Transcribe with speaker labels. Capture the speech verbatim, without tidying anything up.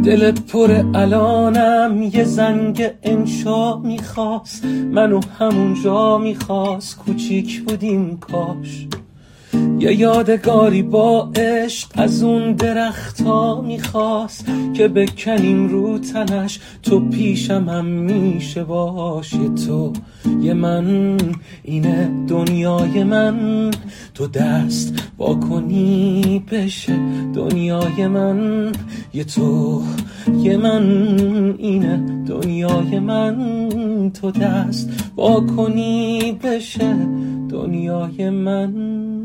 Speaker 1: دل پر الانم یه زنگ انشا میخواست، منو همونجا میخواست، کوچیک بودیم کاش. یه یادگاری با عشق از اون درختا میخواست که بکنیم رو تنش، تو پیشم هم میشه باش. یه تو یه من اینه دنیای من، تو دست با کنی بشه دنیای من. یه تو یه من اینه دنیای من، تو دست با کنی بشه دنیای من.